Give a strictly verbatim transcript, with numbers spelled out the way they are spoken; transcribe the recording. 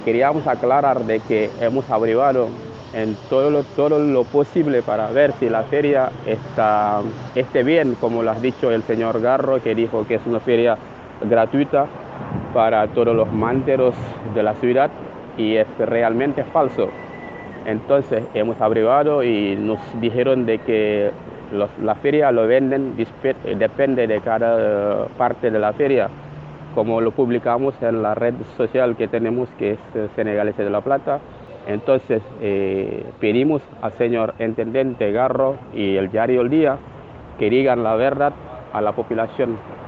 Queríamos aclarar de que hemos averiguado en todo lo, todo lo posible para ver si la feria está esté bien, como lo ha dicho el señor Garro, que dijo que es una feria gratuita para todos los manteros de la ciudad, y es realmente falso. Entonces hemos averiguado y nos dijeron de que los, la feria lo venden, depende de cada uh, parte de la feria, como lo publicamos en la red social que tenemos, que es eh, Senegaleses de la Plata. Entonces eh, pedimos al señor intendente Garro y el diario El Día que digan la verdad a la población.